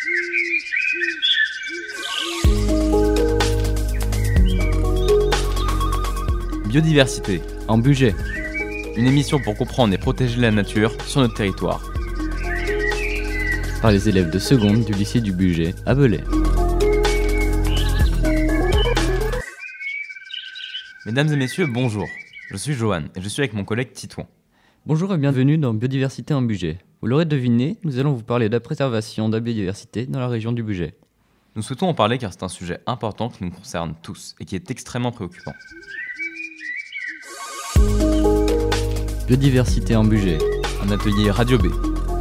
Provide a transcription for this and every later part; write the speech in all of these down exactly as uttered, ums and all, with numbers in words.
Biodiversité, en Bugey. Une émission pour comprendre et protéger la nature sur notre territoire. Par les élèves de seconde du lycée du Bugey à Belay. Mesdames et messieurs, bonjour. Je suis Johan et je suis avec mon collègue Titouan. Bonjour et bienvenue dans Biodiversité en Bugey. Vous l'aurez deviné, nous allons vous parler de la préservation de la biodiversité dans la région du Bugey. Nous souhaitons en parler car c'est un sujet important qui nous concerne tous et qui est extrêmement préoccupant. Biodiversité en Bugey, un atelier Radio B.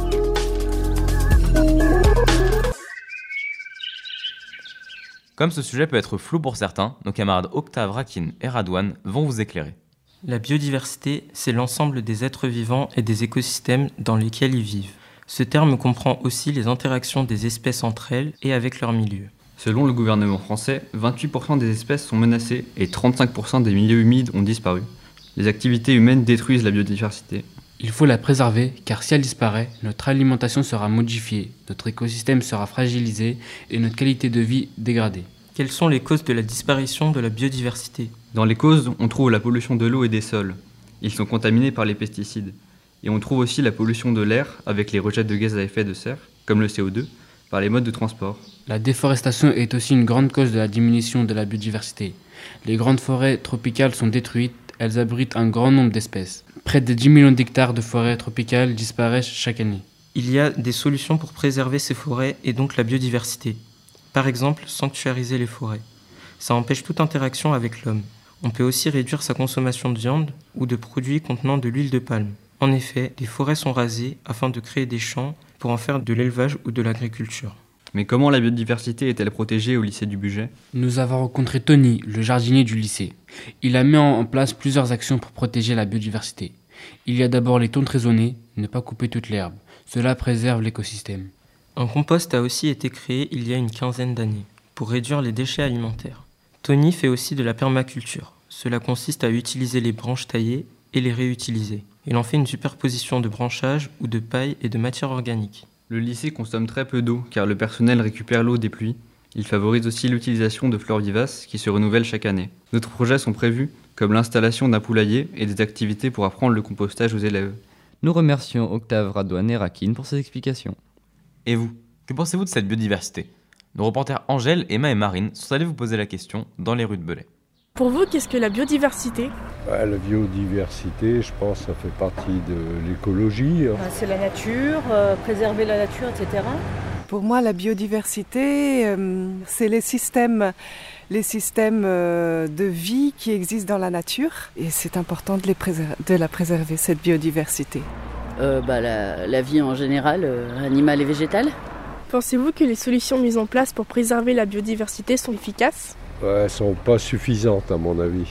Comme ce sujet peut être flou pour certains, nos camarades Octave, Rakin et Radouane vont vous éclairer. La biodiversité, c'est l'ensemble des êtres vivants et des écosystèmes dans lesquels ils vivent. Ce terme comprend aussi les interactions des espèces entre elles et avec leur milieu. Selon le gouvernement français, vingt-huit pour cent des espèces sont menacées et trente-cinq pour cent des milieux humides ont disparu. Les activités humaines détruisent la biodiversité. Il faut la préserver car si elle disparaît, notre alimentation sera modifiée, notre écosystème sera fragilisé et notre qualité de vie dégradée. Quelles sont les causes de la disparition de la biodiversité ? Dans les causes, on trouve la pollution de l'eau et des sols. Ils sont contaminés par les pesticides. Et on trouve aussi la pollution de l'air avec les rejets de gaz à effet de serre, comme le C O deux, par les modes de transport. La déforestation est aussi une grande cause de la diminution de la biodiversité. Les grandes forêts tropicales sont détruites. Elles abritent un grand nombre d'espèces. Près de dix millions d'hectares de forêts tropicales disparaissent chaque année. Il y a des solutions pour préserver ces forêts et donc la biodiversité. Par exemple, sanctuariser les forêts. Ça empêche toute interaction avec l'homme. On peut aussi réduire sa consommation de viande ou de produits contenant de l'huile de palme. En effet, les forêts sont rasées afin de créer des champs pour en faire de l'élevage ou de l'agriculture. Mais comment la biodiversité est-elle protégée au lycée du Bugey ? Nous avons rencontré Tony, le jardinier du lycée. Il a mis en place plusieurs actions pour protéger la biodiversité. Il y a d'abord les tontes raisonnées, ne pas couper toute l'herbe. Cela préserve l'écosystème. Un compost a aussi été créé il y a une quinzaine d'années pour réduire les déchets alimentaires. Tony fait aussi de la permaculture. Cela consiste à utiliser les branches taillées et les réutiliser. Il en fait une superposition de branchages ou de paille et de matière organique. Le lycée consomme très peu d'eau car le personnel récupère l'eau des pluies. Il favorise aussi l'utilisation de fleurs vivaces qui se renouvellent chaque année. D'autres projets sont prévus, comme l'installation d'un poulailler et des activités pour apprendre le compostage aux élèves. Nous remercions Octave, Radouane et Rakin pour ces explications. Et vous, que pensez-vous de cette biodiversité ? Nos reporters Angèle, Emma et Marine sont allés vous poser la question dans les rues de Belay. Pour vous, qu'est-ce que la biodiversité ? La biodiversité, je pense, ça fait partie de l'écologie. C'est la nature, euh, préserver la nature, et cetera. Pour moi, la biodiversité, euh, c'est les systèmes, les systèmes euh, de vie qui existent dans la nature. Et c'est important de, les préser- de la préserver, cette biodiversité. Euh, bah, la, la vie en général, euh, animale et végétale. Pensez-vous que les solutions mises en place pour préserver la biodiversité sont efficaces ? Ouais, elles ne sont pas suffisantes à mon avis.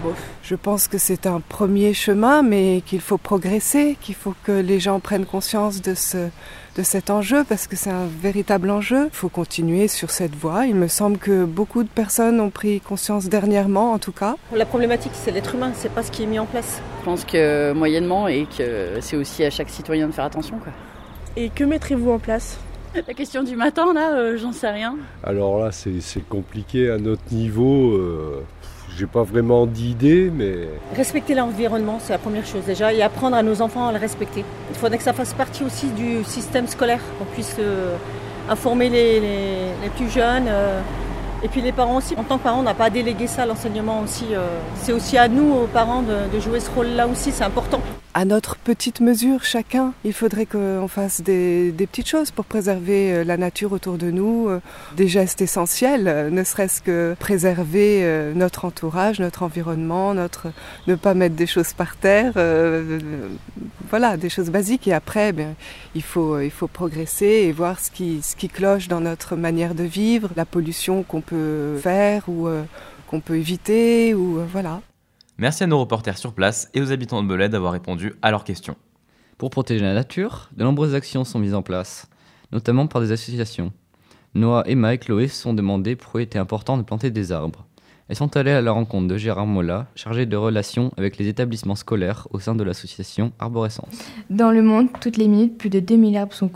Je pense que c'est un premier chemin, mais qu'il faut progresser, qu'il faut que les gens prennent conscience de, ce, de cet enjeu, parce que c'est un véritable enjeu. Il faut continuer sur cette voie. Il me semble que beaucoup de personnes ont pris conscience dernièrement, en tout cas. La problématique, c'est l'être humain, c'est pas ce qui est mis en place. Je pense que moyennement, et que c'est aussi à chaque citoyen de faire attention, quoi. Et que mettrez-vous en place ? La question du matin, là, euh, j'en sais rien. Alors là, c'est, c'est compliqué à notre niveau. Euh, j'ai pas vraiment d'idée, mais... Respecter l'environnement, c'est la première chose déjà, et apprendre à nos enfants à le respecter. Il faudrait que ça fasse partie aussi du système scolaire, qu'on puisse euh, informer les, les, les plus jeunes. Euh, et puis les parents aussi. En tant que parents, on n'a pas à déléguer ça à l'enseignement aussi. Euh, c'est aussi à nous, aux parents, de, de jouer ce rôle-là aussi, c'est important. À notre petite mesure, chacun, il faudrait qu'on fasse des, des petites choses pour préserver la nature autour de nous, des gestes essentiels, ne serait-ce que préserver notre entourage, notre environnement, notre, ne pas mettre des choses par terre, euh, voilà, des choses basiques. Et après, bien, il faut, il faut progresser et voir ce qui, ce qui cloche dans notre manière de vivre, la pollution qu'on peut faire ou euh, qu'on peut éviter, ou euh, voilà. Merci à nos reporters sur place et aux habitants de Belay d'avoir répondu à leurs questions. Pour protéger la nature, de nombreuses actions sont mises en place, notamment par des associations. Noah, Emma et Chloé se sont demandé pourquoi il était important de planter des arbres. Elles sont allées à la rencontre de Gérard Molla, chargé de relations avec les établissements scolaires au sein de l'association Arborescence. Dans le monde, toutes les minutes, plus de deux mille arbres sont coupés.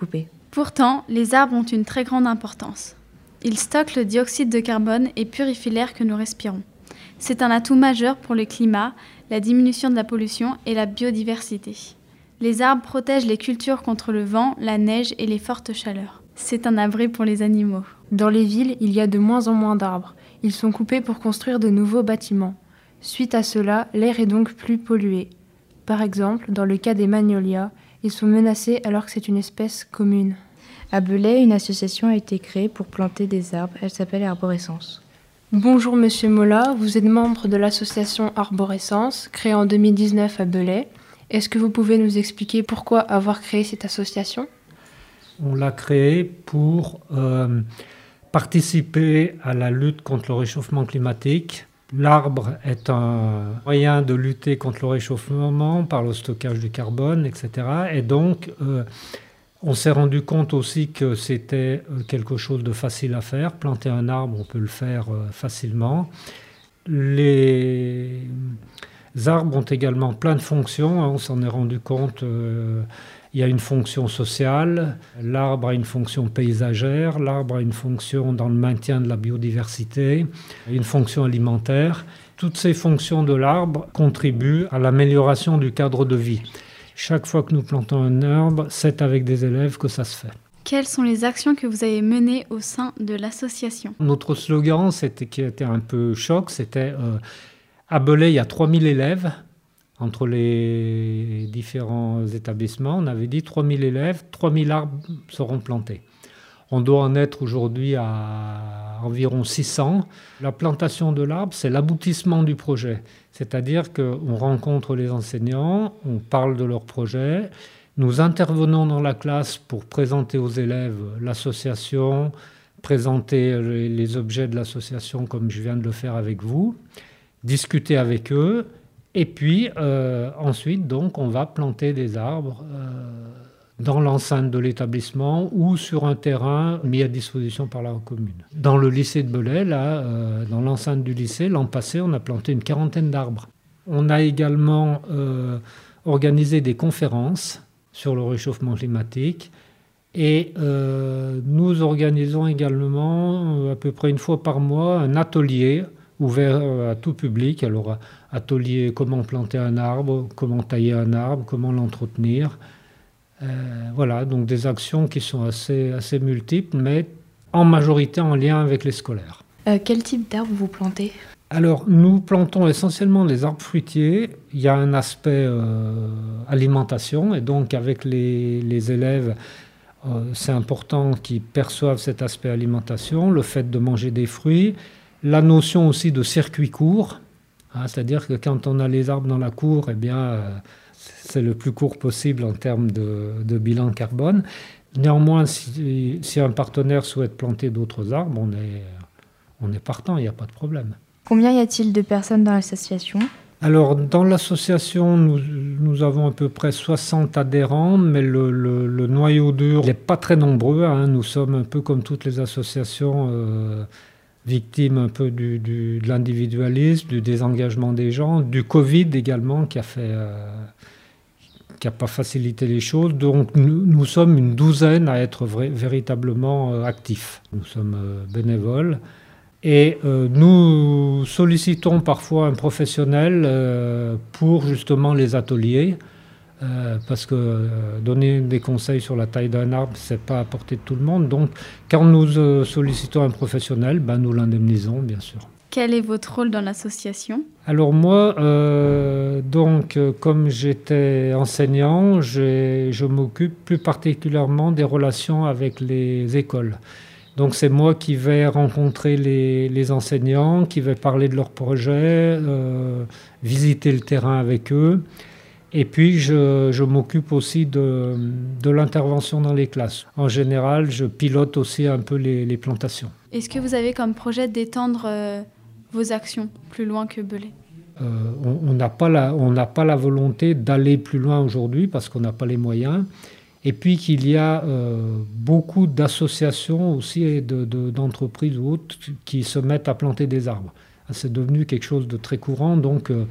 Pourtant, les arbres ont une très grande importance. Ils stockent le dioxyde de carbone et purifient l'air que nous respirons. C'est un atout majeur pour le climat, la diminution de la pollution et la biodiversité. Les arbres protègent les cultures contre le vent, la neige et les fortes chaleurs. C'est un abri pour les animaux. Dans les villes, il y a de moins en moins d'arbres. Ils sont coupés pour construire de nouveaux bâtiments. Suite à cela, l'air est donc plus pollué. Par exemple, dans le cas des magnolias, ils sont menacés alors que c'est une espèce commune. À Belay, une association a été créée pour planter des arbres. Elle s'appelle Arborescence. Bonjour Monsieur Mola, vous êtes membre de l'association Arborescence, créée en deux mille dix-neuf à Belay. Est-ce que vous pouvez nous expliquer pourquoi avoir créé cette association ? On l'a créée pour euh, participer à la lutte contre le réchauffement climatique. L'arbre est un moyen de lutter contre le réchauffement par le stockage du carbone, et cetera. Et donc, euh, on s'est rendu compte aussi que c'était quelque chose de facile à faire. Planter un arbre, on peut le faire euh, facilement. Les arbres ont également plein de fonctions, hein, on s'en est rendu compte. Euh, il y a une fonction sociale, l'arbre a une fonction paysagère, l'arbre a une fonction dans le maintien de la biodiversité, une fonction alimentaire. Toutes ces fonctions de l'arbre contribuent à l'amélioration du cadre de vie. Chaque fois que nous plantons un arbre, c'est avec des élèves que ça se fait. Quelles sont les actions que vous avez menées au sein de l'association ? Notre slogan, c'était, qui était un peu choc, c'était euh, à Belay, il y a trois mille élèves. Entre les différents établissements, on avait dit trois mille élèves, trois mille arbres seront plantés. On doit en être aujourd'hui à environ six cents. La plantation de l'arbre, c'est l'aboutissement du projet. C'est-à-dire qu'on rencontre les enseignants, on parle de leur projet, nous intervenons dans la classe pour présenter aux élèves l'association, présenter les objets de l'association comme je viens de le faire avec vous, discuter avec eux. Et puis, euh, ensuite, donc, on va planter des arbres euh, dans l'enceinte de l'établissement ou sur un terrain mis à disposition par la commune. Dans le lycée de Belay, là, euh, dans l'enceinte du lycée, l'an passé, on a planté une quarantaine d'arbres. On a également euh, organisé des conférences sur le réchauffement climatique et euh, nous organisons également, à peu près une fois par mois, un atelier ouvert à tout public. Alors, atelier comment planter un arbre, comment tailler un arbre, comment l'entretenir. Euh, voilà, donc des actions qui sont assez, assez multiples, mais en majorité en lien avec les scolaires. Euh, quel type d'arbre vous plantez ? Alors, nous plantons essentiellement des arbres fruitiers. Il y a un aspect euh, alimentation, et donc avec les, les élèves, euh, c'est important qu'ils perçoivent cet aspect alimentation, le fait de manger des fruits. La notion aussi de circuit court, hein, c'est-à-dire que quand on a les arbres dans la cour, eh bien, euh, c'est le plus court possible en termes de, de bilan carbone. Néanmoins, si, si un partenaire souhaite planter d'autres arbres, on est, on est partant, il n'y a pas de problème. Combien y a-t-il de personnes dans l'association ? Alors, dans l'association, nous, nous avons à peu près soixante adhérents, mais le, le, le noyau dur n'est pas très nombreux. Hein. Nous sommes un peu comme toutes les associations euh, victimes un peu du, du, de l'individualisme, du désengagement des gens, du Covid également qui a fait, euh, qui a pas facilité les choses. Donc nous, nous sommes une douzaine à être vrai, véritablement euh, actifs. Nous sommes euh, bénévoles et euh, nous sollicitons parfois un professionnel euh, pour justement les ateliers. Euh, parce que euh, donner des conseils sur la taille d'un arbre, c'est pas à portée de tout le monde. Donc, quand nous euh, sollicitons un professionnel, ben, nous l'indemnisons, bien sûr. Quel est votre rôle dans l'association ? Alors moi, euh, donc, euh, comme j'étais enseignant, j'ai, je m'occupe plus particulièrement des relations avec les écoles. Donc, c'est moi qui vais rencontrer les, les enseignants, qui vais parler de leurs projets, euh, visiter le terrain avec eux. Et puis, je, je m'occupe aussi de, de l'intervention dans les classes. En général, je pilote aussi un peu les, les plantations. Est-ce que vous avez comme projet d'étendre euh, vos actions plus loin que Belay ? euh, On n'a pas la, on n'a pas la volonté d'aller plus loin aujourd'hui parce qu'on n'a pas les moyens. Et puis qu'il y a euh, beaucoup d'associations aussi et de, de, d'entreprises ou autres qui se mettent à planter des arbres. C'est devenu quelque chose de très courant, donc... Euh,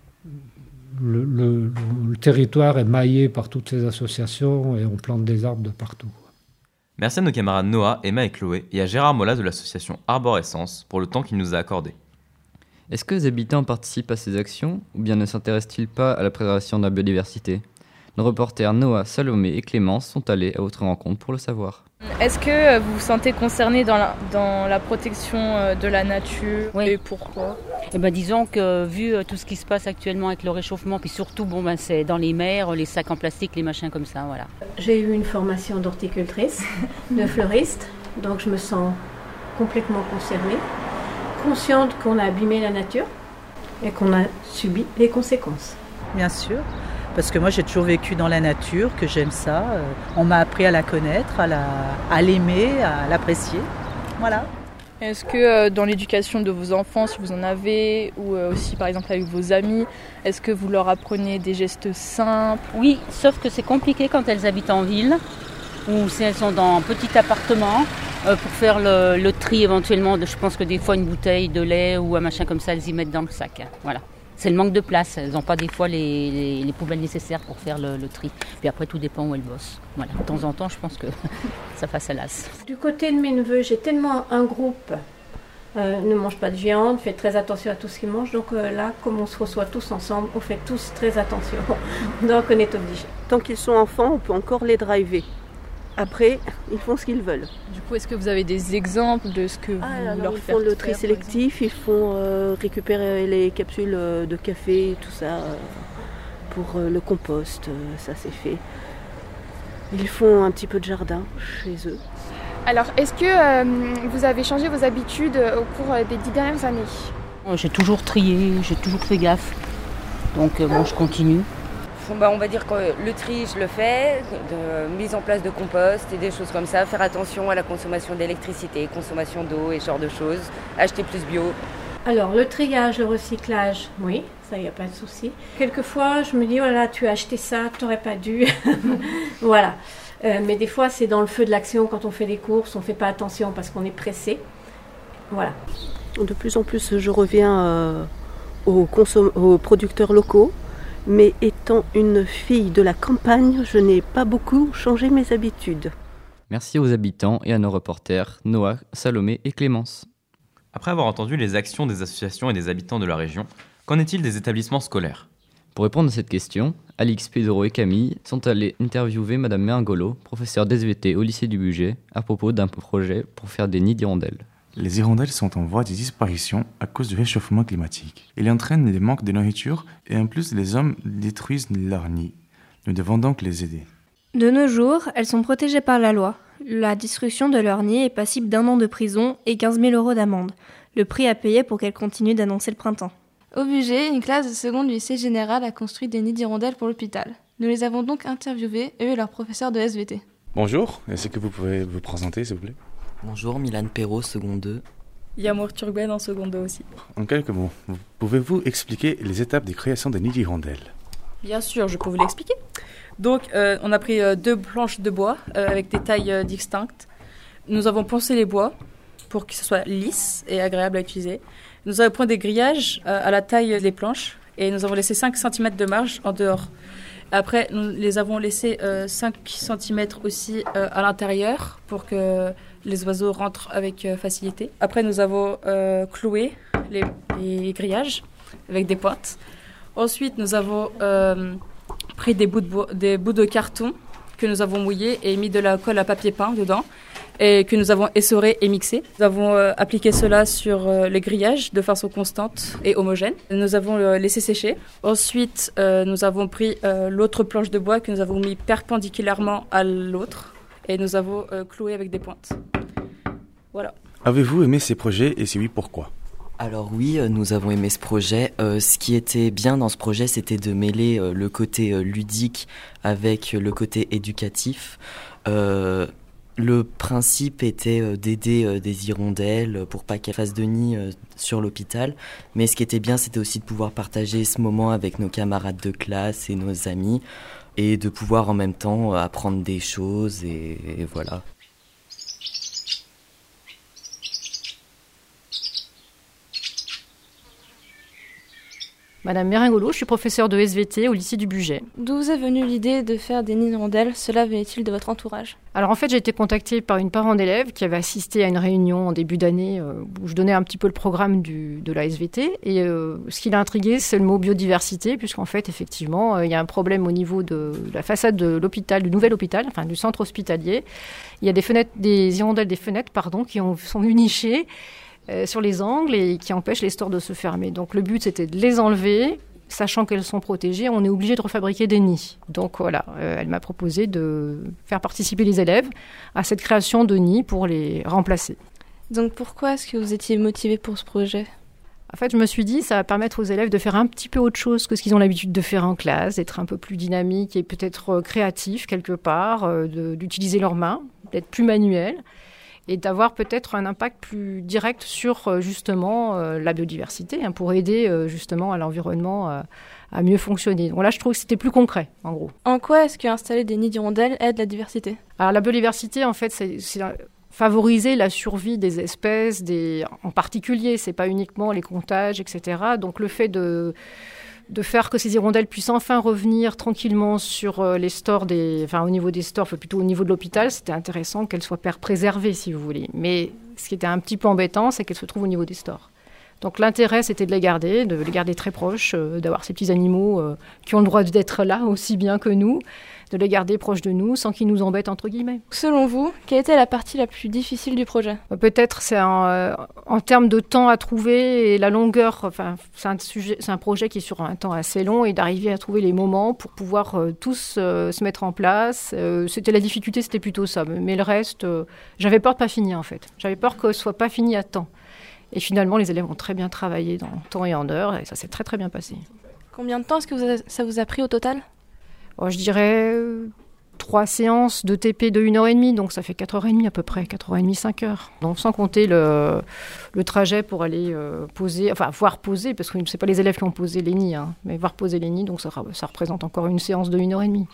Le, le, le territoire est maillé par toutes ces associations et on plante des arbres de partout. Merci à nos camarades Noah, Emma et Chloé et à Gérard Mola de l'association Arborescence pour le temps qu'il nous a accordé. Est-ce que les habitants participent à ces actions ou bien ne s'intéressent-ils pas à la préservation de la biodiversité? Nos reporters Noah, Salomé et Clémence sont allés à votre rencontre pour le savoir. Est-ce que vous vous sentez concerné dans la, dans la protection de la nature? Oui. Et pourquoi? Eh ben, disons que vu tout ce qui se passe actuellement avec le réchauffement, puis surtout bon, ben, c'est dans les mers, les sacs en plastique, les machins comme ça, voilà. J'ai eu une formation d'horticultrice, de fleuriste, donc je me sens complètement concernée, consciente qu'on a abîmé la nature et qu'on a subi les conséquences. Bien sûr. Parce que moi j'ai toujours vécu dans la nature, que j'aime ça. On m'a appris à la connaître, à, la, à l'aimer, à l'apprécier. Voilà. Est-ce que euh, dans l'éducation de vos enfants, si vous en avez, ou euh, aussi par exemple avec vos amis, est-ce que vous leur apprenez des gestes simples? Oui, sauf que c'est compliqué quand elles habitent en ville, ou si elles sont dans un petit appartement, euh, pour faire le, le tri éventuellement. De, je pense que des fois une bouteille de lait ou un machin comme ça, elles y mettent dans le sac. Voilà. C'est le manque de place. Elles n'ont pas des fois les, les, les poubelles nécessaires pour faire le, le tri. Puis après, tout dépend où elles bossent. Voilà. De temps en temps, je pense que ça fasse à l'as. Du côté de mes neveux, j'ai tellement un groupe euh, ne mange pas de viande, fait très attention à tout ce qu'ils mangent. Donc euh, là, comme on se reçoit tous ensemble, on fait tous très attention. Donc on est obligés. Tant qu'ils sont enfants, on peut encore les driver. Après, ils font ce qu'ils veulent. Du coup, est-ce que vous avez des exemples de ce que vous ah, alors, leur ils faites font le tri faire, sélectif, ils font euh, récupérer les capsules de café, tout ça, euh, pour euh, le compost, euh, ça c'est fait. Ils font un petit peu de jardin chez eux. Alors, est-ce que euh, vous avez changé vos habitudes au cours des dix dernières années? J'ai toujours trié, j'ai toujours fait gaffe. Donc euh, bon, je continue. Bah, on va dire que le tri, je le fais, de mise en place de compost et des choses comme ça, faire attention à la consommation d'électricité, consommation d'eau et ce genre de choses, acheter plus bio. Alors, le triage, le recyclage, oui, ça, il n'y a pas de souci. Quelquefois, je me dis, voilà, tu as acheté ça, tu n'aurais pas dû. Voilà. Euh, mais des fois, c'est dans le feu de l'action, quand on fait des courses, on ne fait pas attention parce qu'on est pressé. Voilà. De plus en plus, je reviens euh, aux, consom- aux producteurs locaux. Mais étant une fille de la campagne, je n'ai pas beaucoup changé mes habitudes. Merci aux habitants et à nos reporters Noah, Salomé et Clémence. Après avoir entendu les actions des associations et des habitants de la région, qu'en est-il des établissements scolaires? Pour répondre à cette question, Alix, Pedro et Camille sont allés interviewer Madame Mergolo, professeure d'S V T au lycée du Bugey, à propos d'un projet pour faire des nids d'hirondelles. Les hirondelles sont en voie de disparition à cause du réchauffement climatique. Il entraîne des manques de nourriture et en plus les hommes détruisent leurs nids. Nous devons donc les aider. De nos jours, elles sont protégées par la loi. La destruction de leur nid est passible d'un an de prison et quinze mille euros d'amende. Le prix à payer pour qu'elles continuent d'annoncer le printemps. Au Bugey, une classe de seconde du lycée général a construit des nids d'hirondelles pour l'hôpital. Nous les avons donc interviewés, eux et leurs professeurs de S V T. Bonjour, est-ce que vous pouvez vous présenter s'il vous plaît? Bonjour, Milan Perrault, seconde deux. Yamour Turgben en seconde deux aussi. En quelques mots, pouvez-vous expliquer les étapes de création des nids d'hirondelles? Bien sûr, je peux vous l'expliquer. Donc, euh, on a pris euh, deux planches de bois euh, avec des tailles euh, distinctes. Nous avons poncé les bois pour que ce soit lisse et agréable à utiliser. Nous avons pris des grillages euh, à la taille des planches et nous avons laissé cinq centimètres de marge en dehors. Après, nous les avons laissés euh, cinq centimètres aussi euh, à l'intérieur pour que les oiseaux rentrent avec euh, facilité. Après, nous avons euh, cloué les, les grillages avec des pointes. Ensuite, nous avons euh, pris des bouts, de bois, des bouts de carton que nous avons mouillés et mis de la colle à papier peint dedans et que nous avons essoré et mixé. Nous avons euh, appliqué cela sur euh, les grillages de façon constante et homogène. Nous avons euh, laissé sécher. Ensuite, euh, nous avons pris euh, l'autre planche de bois que nous avons mis perpendiculairement à l'autre et nous avons euh, cloué avec des pointes. Voilà. Avez-vous aimé ces projets et si oui, pourquoi? Alors oui, nous avons aimé ce projet. Euh, ce qui était bien dans ce projet, c'était de mêler euh, le côté euh, ludique avec le côté éducatif. Euh, le principe était euh, d'aider euh, des hirondelles pour pas qu'elles fassent de nid euh, sur l'hôpital. Mais ce qui était bien, c'était aussi de pouvoir partager ce moment avec nos camarades de classe et nos amis et de pouvoir en même temps euh, apprendre des choses et, et voilà. Madame Meringolo, je suis professeure de S V T au lycée du Bugey. D'où vous est venue l'idée de faire des nids d'hirondelles? Cela venait-il de votre entourage? Alors en fait, j'ai été contactée par une parent d'élève qui avait assisté à une réunion en début d'année euh, où je donnais un petit peu le programme du, de la S V T. Et euh, ce qui l'a intriguée, c'est le mot biodiversité, puisqu'en fait, effectivement, euh, il y a un problème au niveau de la façade de l'hôpital, du nouvel hôpital, enfin du centre hospitalier. Il y a des fenêtres, des hirondelles, des fenêtres, pardon, qui ont, sont venues nicher euh, sur les angles et qui empêchent les stores de se fermer. Donc le but, c'était de les enlever. Sachant qu'elles sont protégées, on est obligé de refabriquer des nids. Donc voilà, euh, elle m'a proposé de faire participer les élèves à cette création de nids pour les remplacer. Donc pourquoi est-ce que vous étiez motivée pour ce projet? En fait, je me suis dit, ça va permettre aux élèves de faire un petit peu autre chose que ce qu'ils ont l'habitude de faire en classe, d'être un peu plus dynamiques et peut-être créatifs quelque part, euh, de, d'utiliser leurs mains, d'être plus manuels, et d'avoir peut-être un impact plus direct sur justement euh, la biodiversité, hein, pour aider euh, justement à l'environnement euh, à mieux fonctionner. Donc là, je trouve que c'était plus concret, en gros. En quoi est-ce qu'installer des nids d'hirondelles aide la diversité? Alors la biodiversité, en fait, c'est, c'est favoriser la survie des espèces, des, en particulier, c'est pas uniquement les comptages, et cetera. Donc le fait de de faire que ces hirondelles puissent enfin revenir tranquillement sur euh, les stores, des, enfin au niveau des stores, enfin, plutôt au niveau de l'hôpital, c'était intéressant qu'elles soient préservées, si vous voulez. Mais ce qui était un petit peu embêtant, c'est qu'elles se trouvent au niveau des stores. Donc l'intérêt, c'était de les garder, de les garder très proches, euh, d'avoir ces petits animaux euh, qui ont le droit d'être là aussi bien que nous, de les garder proches de nous sans qu'ils nous embêtent, entre guillemets. Selon vous, quelle était la partie la plus difficile du projet? Peut-être c'est un, euh, en termes de temps à trouver et la longueur, enfin, c'est un, sujet, c'est un projet qui est sur un temps assez long, et d'arriver à trouver les moments pour pouvoir euh, tous euh, se mettre en place. Euh, c'était la difficulté, c'était plutôt ça. Mais le reste, euh, j'avais peur de pas finir en fait. J'avais peur que ce soit pas fini à temps. Et finalement, les élèves ont très bien travaillé dans temps et en heure, et ça s'est très très bien passé. Combien de temps est-ce que vous avez, ça vous a pris au total? Oh, je dirais euh, trois séances de T P de une heure et demie, donc ça fait quatre heures et demie à peu près, quatre heures et demie, cinq heures. Donc sans compter le, le trajet pour aller euh, poser, enfin voir poser, parce que ce n'est pas les élèves qui ont posé les nids, hein, mais voir poser les nids, donc ça, ça représente encore une séance de une heure et demie.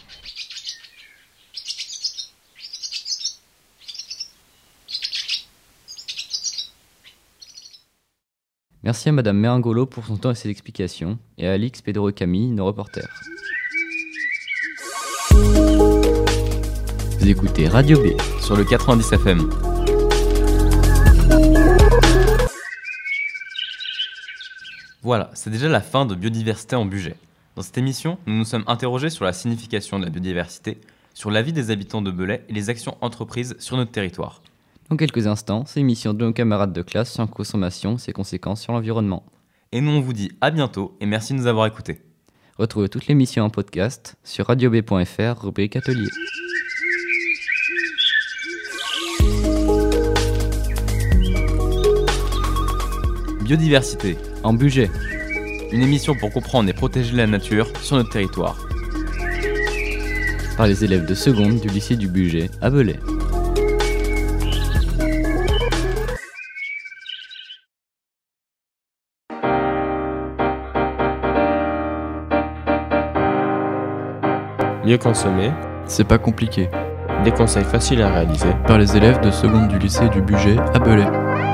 Merci à Madame Meringolo pour son temps et ses explications, et à Alix Pedro-Camille, nos reporters. Vous écoutez Radio B sur le quatre-vingt-dix F M. Voilà, c'est déjà la fin de Biodiversité en Bugey. Dans cette émission, nous nous sommes interrogés sur la signification de la biodiversité, sur la vie des habitants de Belay et les actions entreprises sur notre territoire. Dans quelques instants, c'est l'émission de nos camarades de classe sur la consommation et ses conséquences sur l'environnement. Et nous on vous dit à bientôt et merci de nous avoir écoutés. Retrouvez toutes les émissions en podcast sur radio b point f r, rubrique atelier. Biodiversité en Bugey. Une émission pour comprendre et protéger la nature sur notre territoire. Par les élèves de seconde du lycée du Bugey à Belay. Mieux consommer, c'est pas compliqué. Des conseils faciles à réaliser par les élèves de seconde du lycée du Bugey à Belay.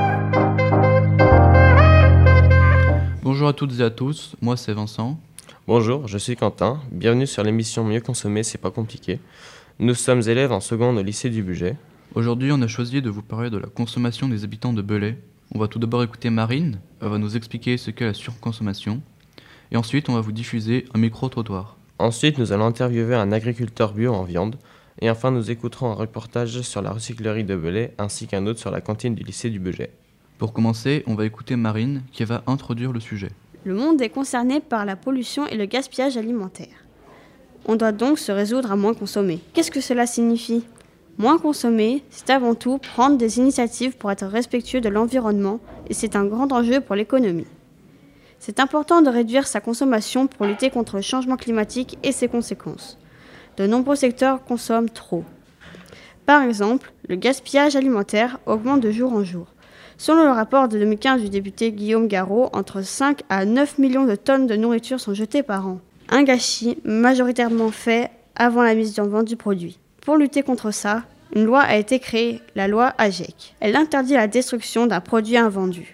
Bonjour à toutes et à tous, moi c'est Vincent. Bonjour, je suis Quentin. Bienvenue sur l'émission Mieux consommer, c'est pas compliqué. Nous sommes élèves en seconde au lycée du Bugey. Aujourd'hui, on a choisi de vous parler de la consommation des habitants de Belay. On va tout d'abord écouter Marine, elle va nous expliquer ce qu'est la surconsommation. Et ensuite, on va vous diffuser un micro-trottoir. Ensuite, nous allons interviewer un agriculteur bio en viande. Et enfin, nous écouterons un reportage sur la recyclerie de Belay ainsi qu'un autre sur la cantine du lycée du Bugey. Pour commencer, on va écouter Marine qui va introduire le sujet. Le monde est concerné par la pollution et le gaspillage alimentaire. On doit donc se résoudre à moins consommer. Qu'est-ce que cela signifie ? Moins consommer, c'est avant tout prendre des initiatives pour être respectueux de l'environnement et c'est un grand enjeu pour l'économie. C'est important de réduire sa consommation pour lutter contre le changement climatique et ses conséquences. De nombreux secteurs consomment trop. Par exemple, le gaspillage alimentaire augmente de jour en jour. Selon le rapport de deux mille quinze du député Guillaume Garot, entre cinq à neuf millions de tonnes de nourriture sont jetées par an. Un gâchis majoritairement fait avant la mise en vente du produit. Pour lutter contre ça, une loi a été créée, la loi A G E C. Elle interdit la destruction d'un produit invendu.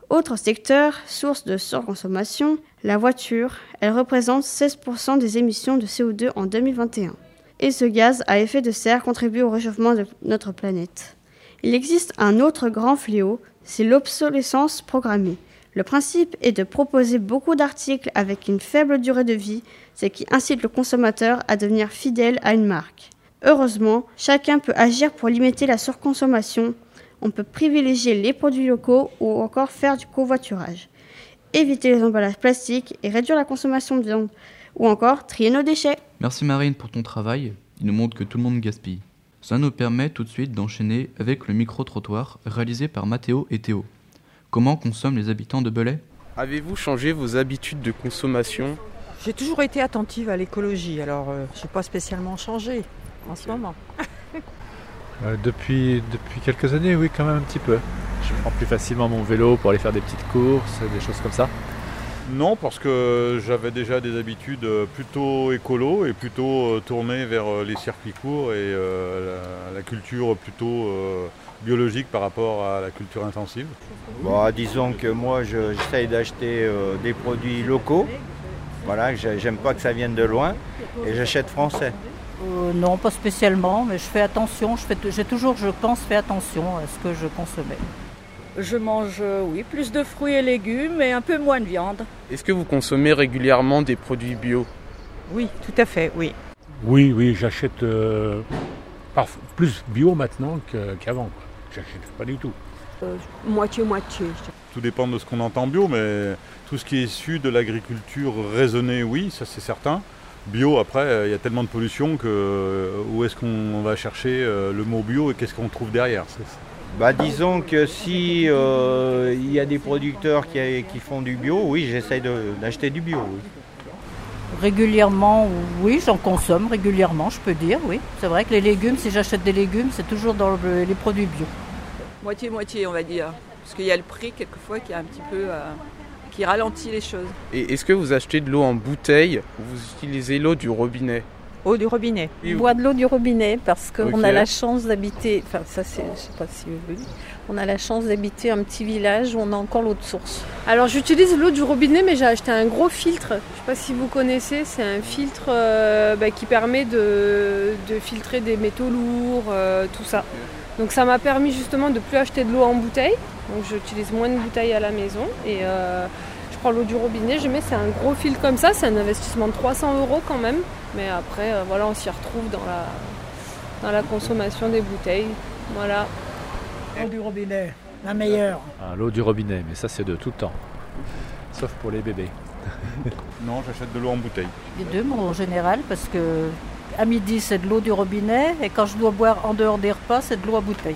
Autre secteur, source de surconsommation, la voiture. Elle représente seize pour cent des émissions de C O deux en deux mille vingt et un. Et ce gaz à effet de serre contribue au réchauffement de notre planète. Il existe un autre grand fléau, c'est l'obsolescence programmée. Le principe est de proposer beaucoup d'articles avec une faible durée de vie, ce qui incite le consommateur à devenir fidèle à une marque. Heureusement, chacun peut agir pour limiter la surconsommation. On peut privilégier les produits locaux ou encore faire du covoiturage. Éviter les emballages plastiques et réduire la consommation de viande. Ou encore trier nos déchets. Merci Marine pour ton travail. Il nous montre que tout le monde gaspille. Ça nous permet tout de suite d'enchaîner avec le micro-trottoir réalisé par Mathéo et Théo. Comment consomment les habitants de Belay ? Avez-vous changé vos habitudes de consommation ? J'ai toujours été attentive à l'écologie, alors euh, je n'ai pas spécialement changé en ce moment. euh, depuis, depuis quelques années, oui, quand même un petit peu. Je prends plus facilement mon vélo pour aller faire des petites courses, des choses comme ça. Non, parce que j'avais déjà des habitudes plutôt écolo et plutôt tournées vers les circuits courts et euh, la, la culture plutôt euh, biologique par rapport à la culture intensive. Bon, disons que moi, je, j'essaye d'acheter euh, des produits locaux. Voilà, j'aime pas que ça vienne de loin et j'achète français. Euh, non, pas spécialement, mais je fais attention. Je fais, j'ai toujours, je pense, fait attention à ce que je consommais. Je mange, oui, plus de fruits et légumes et un peu moins de viande. Est-ce que vous consommez régulièrement des produits bio ? Oui, tout à fait, oui. Oui, oui, j'achète euh, plus bio maintenant que, qu'avant. Quoi. J'achète pas du tout. Euh, moitié-moitié. Tout dépend de ce qu'on entend bio, mais tout ce qui est issu de l'agriculture raisonnée, oui, ça c'est certain. Bio, après, il y a tellement de pollution que où est-ce qu'on va chercher le mot bio et qu'est-ce qu'on trouve derrière ? c'est, Bah, disons que si il euh, y a des producteurs qui, qui font du bio, oui, j'essaye de, d'acheter du bio. Oui. Régulièrement, oui, j'en consomme régulièrement, je peux dire, oui. C'est vrai que les légumes, si j'achète des légumes, c'est toujours dans le, les produits bio. Moitié-moitié, on va dire. Parce qu'il y a le prix, quelquefois, qui est un petit peu... Euh, qui ralentit les choses. Et est-ce que vous achetez de l'eau en bouteille ou vous utilisez l'eau du robinet ? Eau du robinet. On boit de l'eau du robinet parce qu'on okay. a la chance d'habiter, enfin ça c'est, je sais pas si vous voulez, on a la chance d'habiter un petit village où on a encore l'eau de source. Alors j'utilise l'eau du robinet mais j'ai acheté un gros filtre, je sais pas si vous connaissez, c'est un filtre euh, bah, qui permet de, de filtrer des métaux lourds, euh, tout ça. Donc ça m'a permis justement de ne plus acheter de l'eau en bouteille, donc j'utilise moins de bouteilles à la maison et euh, je prends l'eau du robinet, je mets, c'est un gros filtre comme ça, c'est un investissement de trois cents euros quand même. Mais après, euh, voilà, on s'y retrouve dans la, dans la consommation des bouteilles. Voilà. L'eau du robinet, la meilleure. Ah, l'eau du robinet, mais ça c'est de tout temps. Sauf pour les bébés. Non, j'achète de l'eau en bouteille. Les deux, moi, en général, parce que à midi c'est de l'eau du robinet et quand je dois boire en dehors des repas, c'est de l'eau à bouteille.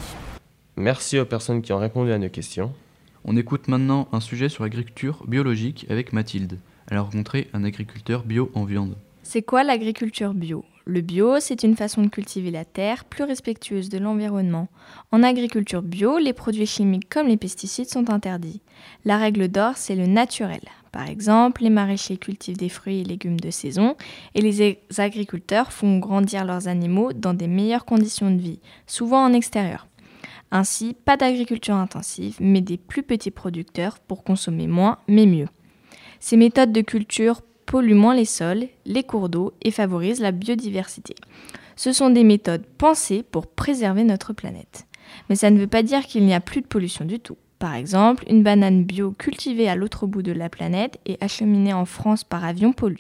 Merci aux personnes qui ont répondu à nos questions. On écoute maintenant un sujet sur l'agriculture biologique avec Mathilde. Elle a rencontré un agriculteur bio en viande. C'est quoi l'agriculture bio ? Le bio, c'est une façon de cultiver la terre plus respectueuse de l'environnement. En agriculture bio, les produits chimiques comme les pesticides sont interdits. La règle d'or, c'est le naturel. Par exemple, les maraîchers cultivent des fruits et légumes de saison et les agriculteurs font grandir leurs animaux dans des meilleures conditions de vie, souvent en extérieur. Ainsi, pas d'agriculture intensive, mais des plus petits producteurs pour consommer moins, mais mieux. Ces méthodes de culture polluent moins les sols, les cours d'eau et favorisent la biodiversité. Ce sont des méthodes pensées pour préserver notre planète. Mais ça ne veut pas dire qu'il n'y a plus de pollution du tout. Par exemple, une banane bio cultivée à l'autre bout de la planète et acheminée en France par avion pollue.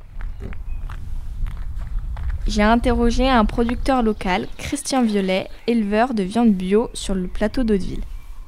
J'ai interrogé un producteur local, Christian Violet, éleveur de viande bio sur le plateau d'Hauteville.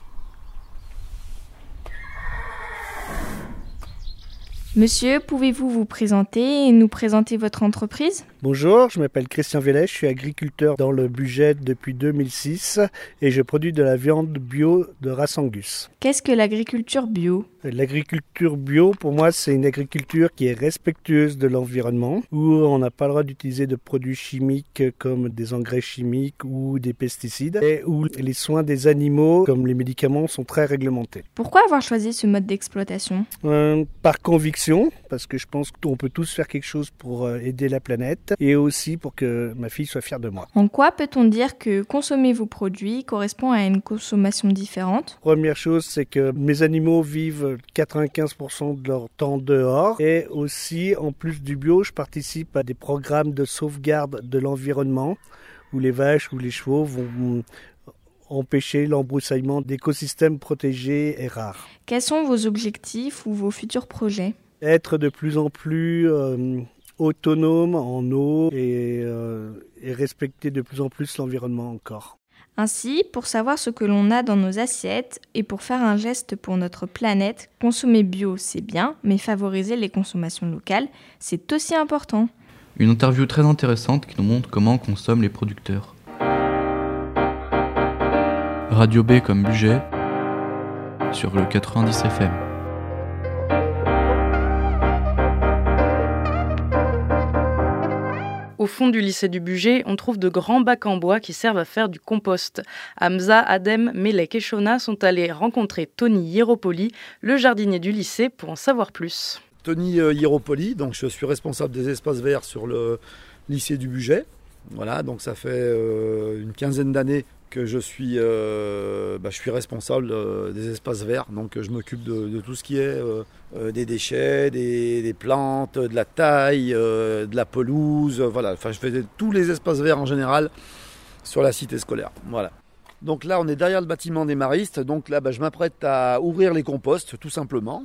Monsieur, pouvez-vous vous présenter et nous présenter votre entreprise ? Bonjour, je m'appelle Christian Violet, je suis agriculteur dans le Bugey depuis deux mille six et je produis de la viande bio de race Angus. Qu'est-ce que l'agriculture bio ? L'agriculture bio, pour moi, c'est une agriculture qui est respectueuse de l'environnement, où on n'a pas le droit d'utiliser de produits chimiques comme des engrais chimiques ou des pesticides, et où les soins des animaux, comme les médicaments, sont très réglementés. Pourquoi avoir choisi ce mode d'exploitation ? euh, Par conviction. action, parce que je pense qu'on peut tous faire quelque chose pour aider la planète et aussi pour que ma fille soit fière de moi. En quoi peut-on dire que consommer vos produits correspond à une consommation différente ? Première chose, c'est que mes animaux vivent quatre-vingt-quinze pour cent de leur temps dehors et aussi, en plus du bio, je participe à des programmes de sauvegarde de l'environnement où les vaches ou les chevaux vont empêcher l'embroussaillement d'écosystèmes protégés et rares. Quels sont vos objectifs ou vos futurs projets ? Être de plus en plus euh, autonome en eau et, euh, et respecter de plus en plus l'environnement encore. Ainsi, pour savoir ce que l'on a dans nos assiettes et pour faire un geste pour notre planète, consommer bio c'est bien, mais favoriser les consommations locales, c'est aussi important. Une interview très intéressante qui nous montre comment consomment les producteurs. Radio B comme budget sur le quatre-vingt-dix F M. Au fond du lycée du Bugey, on trouve de grands bacs en bois qui servent à faire du compost. Hamza, Adem, Melek et Shona sont allés rencontrer Tony Hieropoli, le jardinier du lycée, pour en savoir plus. Tony Hieropoli, donc je suis responsable des espaces verts sur le lycée du Bugey. Voilà, donc ça fait euh, une quinzaine d'années que je suis, euh, bah, je suis responsable euh, des espaces verts. Donc je m'occupe de, de tout ce qui est euh, euh, des déchets, des, des plantes, de la taille, euh, de la pelouse. Euh, voilà, enfin je fais de, tous les espaces verts en général sur la cité scolaire. Voilà. Donc là on est derrière le bâtiment des maristes. Donc là bah, je m'apprête à ouvrir les composts tout simplement.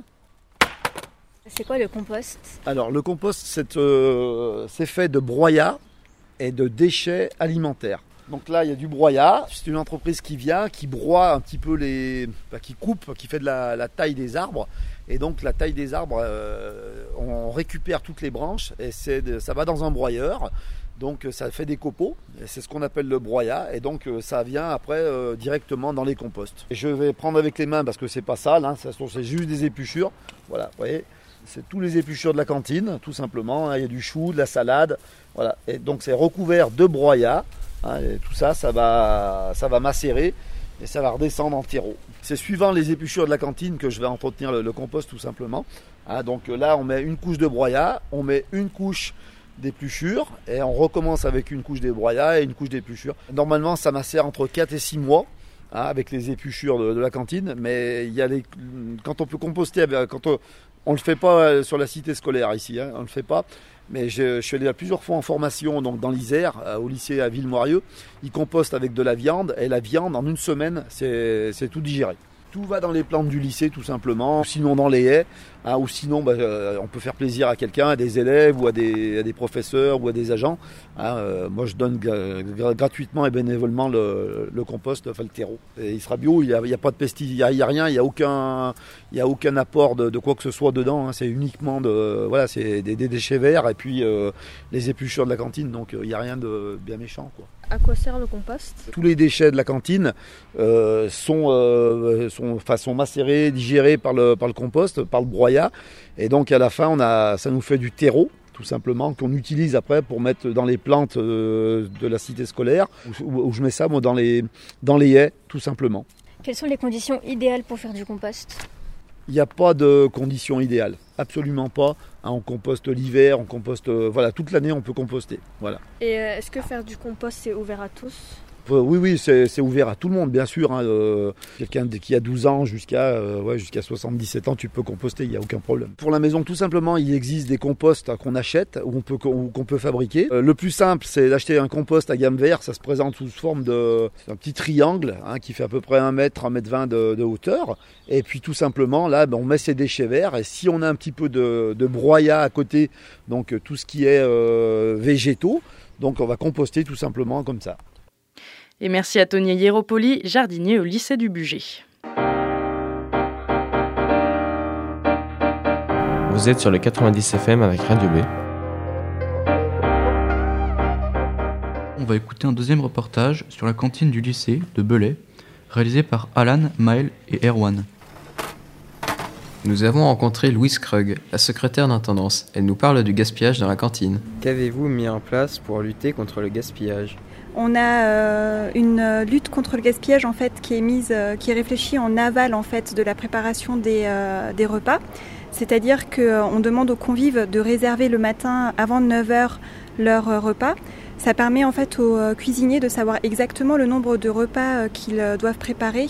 C'est quoi le compost ? Alors le compost c'est, euh, c'est fait de broyat et de déchets alimentaires. Donc là, il y a du broyat. C'est une entreprise qui vient, qui broie un petit peu les... Enfin, qui coupe, qui fait de la, la taille des arbres. Et donc la taille des arbres, euh, on récupère toutes les branches et c'est de, ça va dans un broyeur. Donc ça fait des copeaux. Et c'est ce qu'on appelle le broyat. Et donc ça vient après euh, directement dans les composts. Et je vais prendre avec les mains parce que c'est pas sale. Hein, ça, c'est juste des épluchures. Voilà, vous voyez. C'est tous les épluchures de la cantine, tout simplement. Il y a du chou, de la salade. Voilà. Et donc c'est recouvert de broyat. Hein, et tout ça, ça va, ça va macérer et ça va redescendre en terreau. C'est suivant les épluchures de la cantine que je vais entretenir le, le compost tout simplement. Hein, donc là, on met une couche de broyat, on met une couche d'épluchures et on recommence avec une couche de broyat et une couche d'épluchures. Normalement, ça macère entre quatre et six mois. Hein, avec les épluchures de, de la cantine, mais il y a les, quand on peut composter, avec, quand on, on le fait pas sur la cité scolaire ici, hein, on le fait pas. Mais je, je suis allé plusieurs fois en formation donc dans l'Isère, au lycée à Villemorieux. Ils compostent avec de la viande et la viande en une semaine, c'est, c'est tout digéré. Tout va dans les plantes du lycée tout simplement, sinon dans les haies, hein, ou sinon bah, euh, on peut faire plaisir à quelqu'un, à des élèves ou à des, à des professeurs ou à des agents. Hein, euh, moi je donne gra- gratuitement et bénévolement le, le compost, enfin le terreau. Et il sera bio, il n'y a, a pas de pesticides, il n'y a, il y a rien, il n'y a aucun, il y a aucun apport de, de quoi que ce soit dedans. Hein, c'est uniquement de, voilà, c'est des, des déchets verts et puis euh, les épluchures de la cantine, donc euh, il n'y a rien de bien méchant, quoi. À quoi sert le compost ? Tous les déchets de la cantine euh, sont, euh, sont, enfin, sont macérés, digérés par le, par le compost, par le broyat. Et donc à la fin, on a, ça nous fait du terreau, tout simplement, qu'on utilise après pour mettre dans les plantes euh, de la cité scolaire, où, où je mets ça moi, dans, les, dans les haies, tout simplement. Quelles sont les conditions idéales pour faire du compost ? Il n'y a pas de conditions idéales, absolument pas. Hein, on composte l'hiver, on composte, euh, voilà, toute l'année on peut composter. Voilà. Et euh, est-ce que faire du compost c'est ouvert à tous ? Euh, oui, oui, c'est, c'est ouvert à tout le monde, bien sûr. Hein, euh, quelqu'un qui a douze ans jusqu'à, euh, ouais, jusqu'à soixante-dix-sept ans, tu peux composter, il n'y a aucun problème. Pour la maison, tout simplement, il existe des composts hein, qu'on achète ou on peut, ou qu'on peut fabriquer. Euh, le plus simple, c'est d'acheter un compost à gamme vert. Ça se présente sous forme de un petit triangle hein, qui fait à peu près un mètre, un mètre vingt de, de hauteur. Et puis tout simplement, là, ben, on met ses déchets verts. Et si on a un petit peu de, de broyat à côté, donc tout ce qui est euh, végétaux, donc on va composter tout simplement comme ça. Et merci à Tony Hieropoli, jardinier au lycée du Bugey. Vous êtes sur le quatre-vingt-dix F M avec Radio B. On va écouter un deuxième reportage sur la cantine du lycée de Belay, réalisé par Alan, Maël et Erwan. Nous avons rencontré Louise Krug, la secrétaire d'intendance. Elle nous parle du gaspillage dans la cantine. Qu'avez-vous mis en place pour lutter contre le gaspillage ? On a euh, une lutte contre le gaspillage en fait qui est mise, euh, qui est réfléchie en aval en fait de la préparation des, euh, des repas. C'est-à-dire qu'on demande aux convives de réserver le matin avant neuf heures leur repas. Ça permet en fait aux cuisiniers de savoir exactement le nombre de repas qu'ils doivent préparer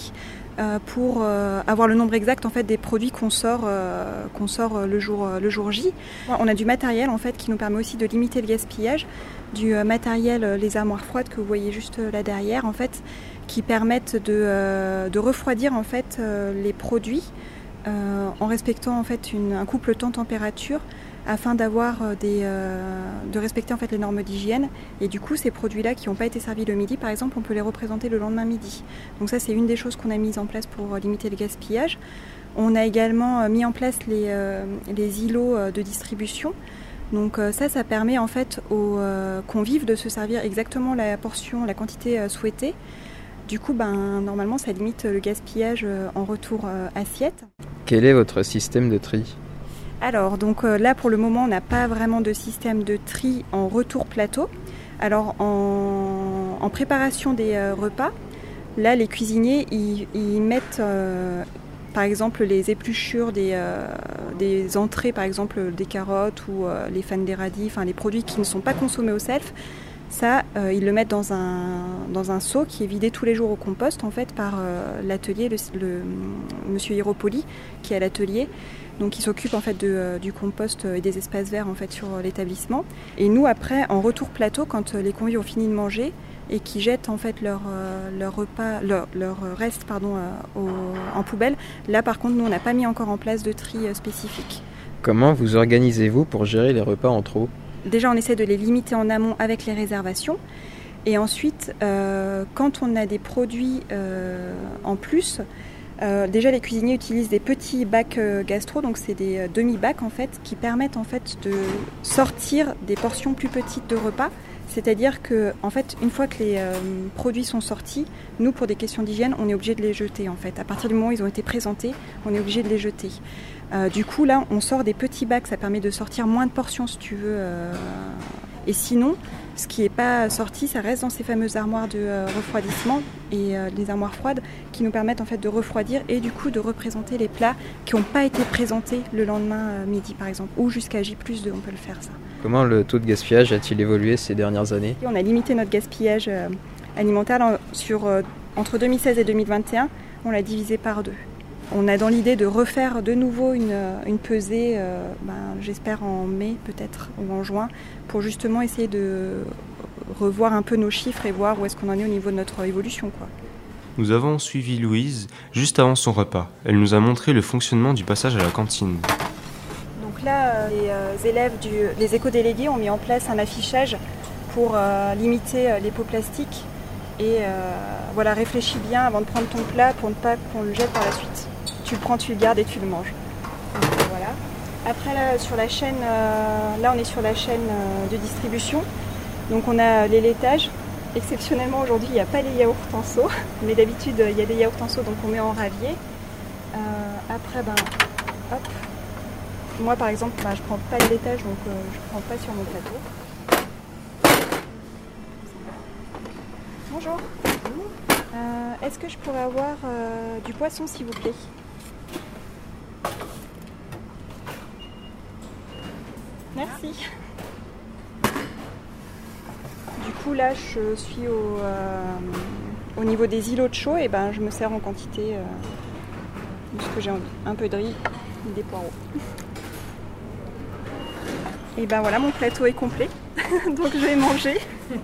pour avoir le nombre exact en fait des produits qu'on sort, qu'on sort le jour, le jour J. On a du matériel en fait qui nous permet aussi de limiter le gaspillage, du matériel, les armoires froides que vous voyez juste là derrière en fait, qui permettent de, de refroidir en fait les produits euh, en respectant en fait une, un couple temps-température afin d'avoir des, euh, de respecter en fait les normes d'hygiène. Et du coup, ces produits-là qui n'ont pas été servis le midi, par exemple, on peut les représenter le lendemain midi. Donc ça, c'est une des choses qu'on a mises en place pour limiter le gaspillage. On a également mis en place les, euh, les îlots de distribution. Donc euh, ça, ça permet en fait aux euh, convives de se servir exactement la portion, la quantité euh, souhaitée. Du coup, ben, normalement, ça limite le gaspillage euh, en retour euh, assiette. Quel est votre système de tri ? Alors, donc euh, là, pour le moment, on n'a pas vraiment de système de tri en retour plateau. Alors, en, en préparation des euh, repas, là, les cuisiniers, ils, ils mettent, euh, par exemple, les épluchures des, euh, des entrées, par exemple, des carottes ou euh, les fans des radis, enfin, les produits qui ne sont pas consommés au self. Ça, euh, ils le mettent dans un, dans un seau qui est vidé tous les jours au compost, en fait, par euh, l'atelier, le, le monsieur Hieropoli, qui est à l'atelier. Donc, il s'occupe en fait de, euh, du compost et des espaces verts en fait sur l'établissement. Et nous, après, en retour plateau, quand les convives ont fini de manger et qui jettent en fait leur, euh, leur repas, leur, leur reste pardon, euh, au, en poubelle, là, par contre, nous, on n'a pas mis encore en place de tri euh, spécifique. Comment vous organisez-vous pour gérer les repas en trop ? Déjà, on essaie de les limiter en amont avec les réservations. Et ensuite, euh, quand on a des produits euh, en plus, euh, déjà les cuisiniers utilisent des petits bacs euh, gastro, donc c'est des euh, demi-bacs en fait, qui permettent en fait de sortir des portions plus petites de repas. C'est-à-dire que, en fait, une fois que les euh, produits sont sortis, nous, pour des questions d'hygiène, on est obligé de les jeter en fait. À partir du moment où ils ont été présentés, on est obligé de les jeter. Euh, du coup, là, on sort des petits bacs, ça permet de sortir moins de portions si tu veux. Euh, et sinon, ce qui n'est pas sorti, ça reste dans ces fameuses armoires de euh, refroidissement et euh, les armoires froides qui nous permettent en fait de refroidir et du coup de représenter les plats qui n'ont pas été présentés le lendemain euh, midi par exemple, ou jusqu'à J plus deux, on peut le faire ça. Comment le taux de gaspillage a-t-il évolué ces dernières années ? On a limité notre gaspillage euh, alimentaire sur, euh, entre deux mille seize et deux mille vingt et un, on l'a divisé par deux. On a dans l'idée de refaire de nouveau une, une pesée, euh, ben, j'espère en mai peut-être, ou en juin, pour justement essayer de revoir un peu nos chiffres et voir où est-ce qu'on en est au niveau de notre évolution, quoi. Nous avons suivi Louise juste avant son repas. Elle nous a montré le fonctionnement du passage à la cantine. Donc là, les euh, élèves, du, les éco-délégués ont mis en place un affichage pour euh, limiter euh, les pots plastiques. Et euh, voilà, réfléchis bien avant de prendre ton plat pour ne pas qu'on le jette par la suite. Tu le prends, tu le gardes et tu le manges. Donc, voilà. Après, là, sur la chaîne, euh, là, on est sur la chaîne euh, de distribution. Donc, on a les laitages. Exceptionnellement, aujourd'hui, il n'y a pas les yaourts en seau. Mais d'habitude, il y a des yaourts en seau, donc on met en ravier. Euh, après, ben, hop. Moi, par exemple, ben, je ne prends pas de laitage, donc euh, je ne prends pas sur mon plateau. Bonjour. Euh, est-ce que je pourrais avoir euh, du poisson, s'il vous plaît ? Merci. Du coup, là, je suis au, euh, au niveau des îlots de chaux, et ben, je me sers en quantité euh, de ce que j'ai envie. Un peu de riz et des poireaux. Et ben voilà, mon plateau est complet, donc je vais manger.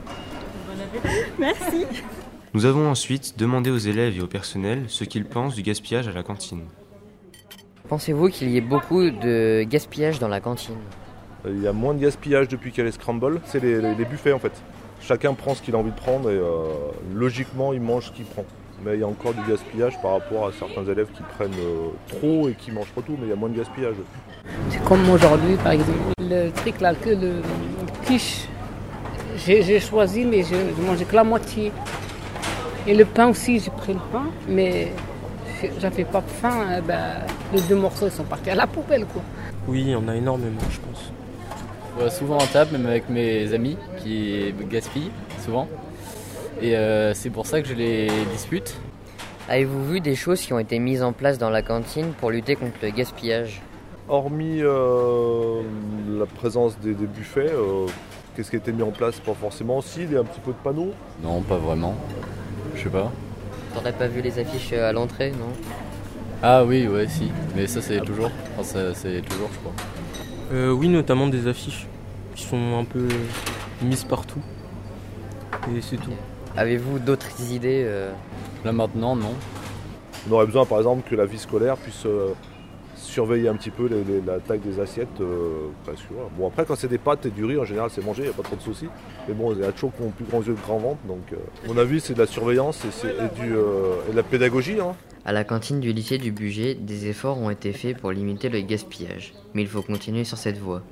Merci. Nous avons ensuite demandé aux élèves et au personnel ce qu'ils pensent du gaspillage à la cantine. Pensez-vous qu'il y ait beaucoup de gaspillage dans la cantine ? Il y a moins de gaspillage depuis qu'il y a les scrambles, c'est les, les, les buffets en fait. Chacun prend ce qu'il a envie de prendre et euh, logiquement il mange ce qu'il prend. Mais il y a encore du gaspillage par rapport à certains élèves qui prennent euh, trop et qui ne mangent pas tout, mais il y a moins de gaspillage. C'est comme aujourd'hui par exemple, le truc là, que le quiche. J'ai, j'ai choisi, mais je ne mangeais que la moitié. Et le pain aussi, j'ai pris le pain, mais j'avais pas faim. Ben, les deux morceaux ils sont partis à la poubelle, quoi. Oui, on a énormément, je pense. Euh, souvent en table, même avec mes amis qui gaspillent souvent. Et euh, c'est pour ça que je les dispute. Avez-vous vu des choses qui ont été mises en place dans la cantine pour lutter contre le gaspillage ? Hormis euh, la présence des, des buffets, euh, qu'est-ce qui a été mis en place? Pas forcément. Si, il y a un petit peu de panneaux. Non, pas vraiment. Je sais pas. T'aurais pas vu les affiches à l'entrée, non? Ah oui, ouais, si. Mais ça, c'est toujours. Enfin, ça, c'est toujours, je crois. Euh, oui, notamment des affiches qui sont un peu mises partout. Et c'est tout. Avez-vous d'autres idées euh... Là maintenant, non. On aurait besoin par exemple que la vie scolaire puisse euh, surveiller un petit peu les, les, la taille des assiettes. Euh, parce que, voilà. Bon, après, quand c'est des pâtes et du riz, en général, c'est mangé, il n'y a pas trop de soucis. Mais bon, il y a toujours qui ont plus grands yeux de grand ventre. Donc, euh, à mon avis, c'est de la surveillance et, c'est, et, du, euh, et de la pédagogie. Hein. À la cantine du lycée du Bugey, des efforts ont été faits pour limiter le gaspillage. Mais il faut continuer sur cette voie.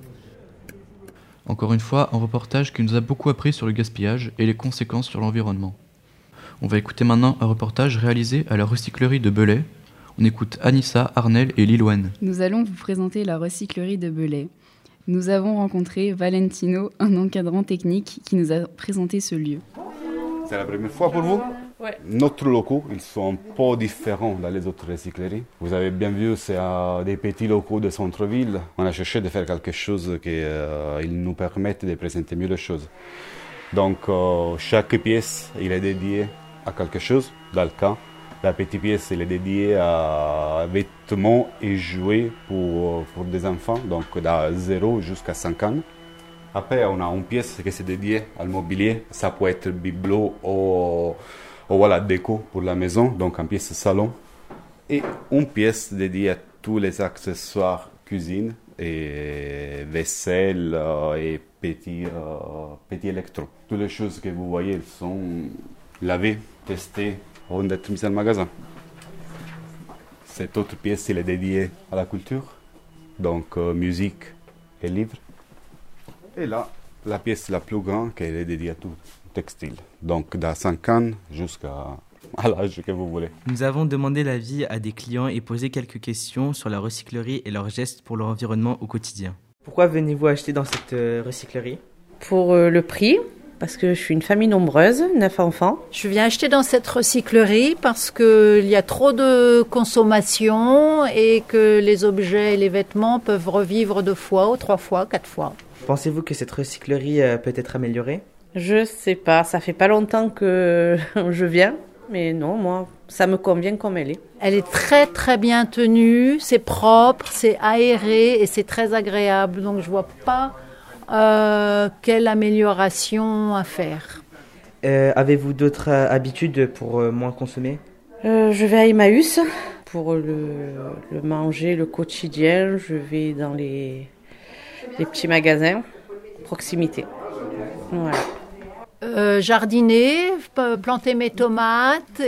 Encore une fois, un reportage qui nous a beaucoup appris sur le gaspillage et les conséquences sur l'environnement. On va écouter maintenant un reportage réalisé à la recyclerie de Belay. On écoute Anissa, Arnel et Lilouane. Nous allons vous présenter la recyclerie de Belay. Nous avons rencontré Valentino, un encadrant technique qui nous a présenté ce lieu. C'est la première fois pour vous? Ouais. Notre locaux, ils sont un peu différents dans les autres recycleries. Vous avez bien vu, c'est euh, des petits locaux de centre-ville. On a cherché de faire quelque chose qui euh, nous permette de présenter mieux les choses. Donc, euh, chaque pièce, il est dédié à quelque chose. Dans le cas, la petite pièce, elle est dédiée à vêtements et jouets pour, pour des enfants, donc de zéro jusqu'à cinq ans. Après, on a une pièce qui est dédiée au mobilier. Ça peut être bibelot ou, ou voilà, déco pour la maison, donc une pièce salon. Et une pièce dédiée à tous les accessoires cuisine et vaisselle et petits, euh, petits électros. Toutes les choses que vous voyez, elles sont lavées, testées, vont être mises en magasin. Cette autre pièce, elle est dédiée à la culture, donc euh, musique et livres. Et là, la pièce la plus grande, qui est dédiée à tout textile. Donc, de cinq ans jusqu'à l'âge que vous voulez. Nous avons demandé l'avis à des clients et posé quelques questions sur la recyclerie et leurs gestes pour l'environnement au quotidien. Pourquoi venez-vous acheter dans cette euh, recyclerie? Pour euh, le prix, parce que je suis une famille nombreuse, neuf enfants. Je viens acheter dans cette recyclerie parce qu'il y a trop de consommation et que les objets et les vêtements peuvent revivre deux fois, ou trois fois, quatre fois. Pensez-vous que cette recyclerie euh, peut être améliorée? Je sais pas, ça fait pas longtemps que je viens, mais non, moi, ça me convient comme elle est. Elle est très très bien tenue, c'est propre, c'est aéré et c'est très agréable, donc je vois pas euh, quelle amélioration à faire. Euh, avez-vous d'autres euh, habitudes pour euh, moins consommer? euh, Je vais à Emmaüs pour le, le manger, le quotidien, je vais dans les... les petits magasins, proximité. Voilà. Euh, jardiner, planter mes tomates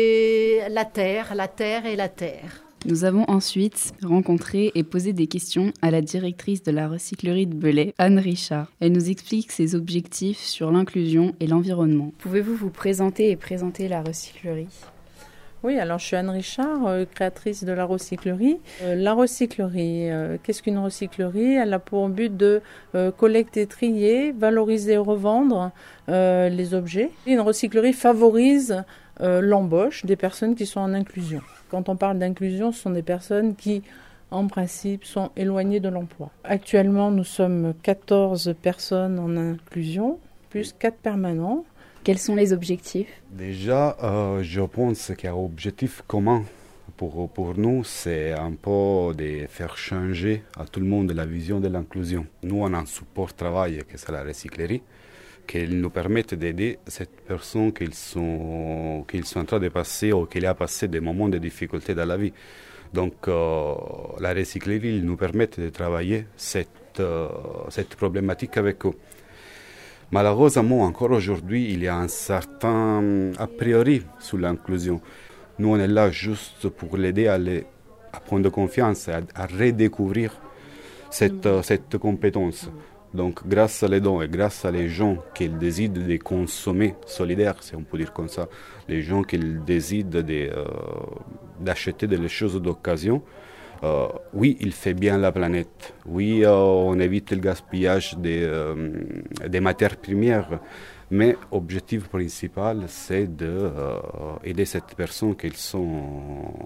et la terre, la terre et la terre. Nous avons ensuite rencontré et posé des questions à la directrice de la recyclerie de Belay, Anne Richard. Elle nous explique ses objectifs sur l'inclusion et l'environnement. Pouvez-vous vous présenter et présenter la recyclerie ? Oui, alors je suis Anne Richard, euh, créatrice de la recyclerie. Euh, la recyclerie, euh, qu'est-ce qu'une recyclerie? Elle a pour but de euh, collecter, trier, valoriser et revendre euh, les objets. Une recyclerie favorise euh, l'embauche des personnes qui sont en inclusion. Quand on parle d'inclusion, ce sont des personnes qui, en principe, sont éloignées de l'emploi. Actuellement, nous sommes quatorze personnes en inclusion, plus quatre permanents. Quels sont les objectifs? Déjà, euh, je pense qu'il y a un objectif commun pour, pour nous, c'est un peu de faire changer à tout le monde la vision de l'inclusion. Nous, on a un support travail, que c'est la recyclerie, qui nous permet d'aider ces personnes qui sont, qui sont en train de passer ou qui ont passé des moments de difficulté dans la vie. Donc, euh, la recyclerie nous permet de travailler cette, euh, cette problématique avec eux. Malheureusement, encore aujourd'hui, il y a un certain a priori sur l'inclusion. Nous, on est là juste pour l'aider à, les, à prendre confiance, à, à redécouvrir cette, mmh. cette compétence. Donc, grâce à les dons et grâce à les gens qui décident de consommer solidaire, si on peut dire comme ça, les gens qui décident de, euh, d'acheter des choses d'occasion, Euh, oui, il fait bien la planète. Oui, euh, on évite le gaspillage des, euh, des matières premières. Mais l'objectif principal, c'est d'aider euh, cette personne qui sont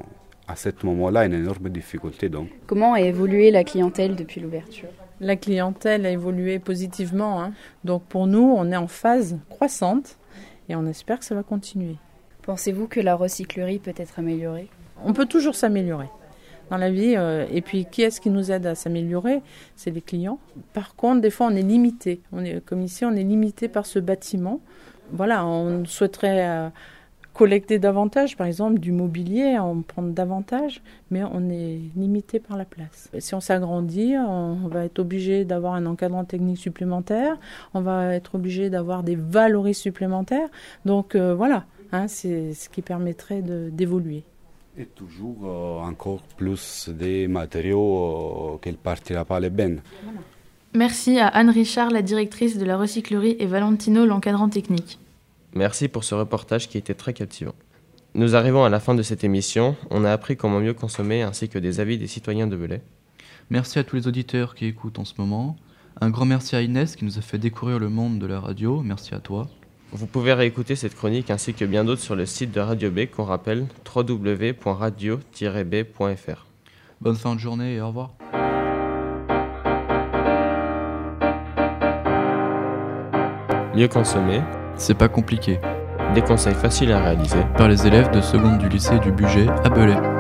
à ce moment-là une énorme difficulté. Donc. Comment a évolué la clientèle depuis l'ouverture ? La clientèle a évolué positivement. Hein. Donc pour nous, on est en phase croissante et on espère que ça va continuer. Pensez-vous que la recyclerie peut être améliorée ? On peut toujours s'améliorer dans la vie. Euh, et puis, qui est-ce qui nous aide à s'améliorer ? C'est les clients. Par contre, des fois, on est limité. On est, comme ici, on est limité par ce bâtiment. Voilà, on souhaiterait euh, collecter davantage, par exemple, du mobilier, en prendre davantage, mais on est limité par la place. Si on s'agrandit, on va être obligé d'avoir un encadrant technique supplémentaire, on va être obligé d'avoir des valoristes supplémentaires. Donc, euh, voilà, hein, c'est ce qui permettrait de, d'évoluer. Et toujours euh, encore plus des matériaux euh, qu'elle ne partira pas les bennes. Voilà. Merci à Anne Richard, la directrice de la recyclerie, et Valentino, l'encadrant technique. Merci pour ce reportage qui était très captivant. Nous arrivons à la fin de cette émission. On a appris comment mieux consommer ainsi que des avis des citoyens de Belay. Merci à tous les auditeurs qui écoutent en ce moment. Un grand merci à Inès qui nous a fait découvrir le monde de la radio. Merci à toi. Vous pouvez réécouter cette chronique ainsi que bien d'autres sur le site de Radio B qu'on rappelle w w w point radio tiret b point f r. Bonne fin de journée et au revoir. Mieux consommer, c'est pas compliqué. Des conseils faciles à réaliser par les élèves de seconde du lycée du Bugey à Belay.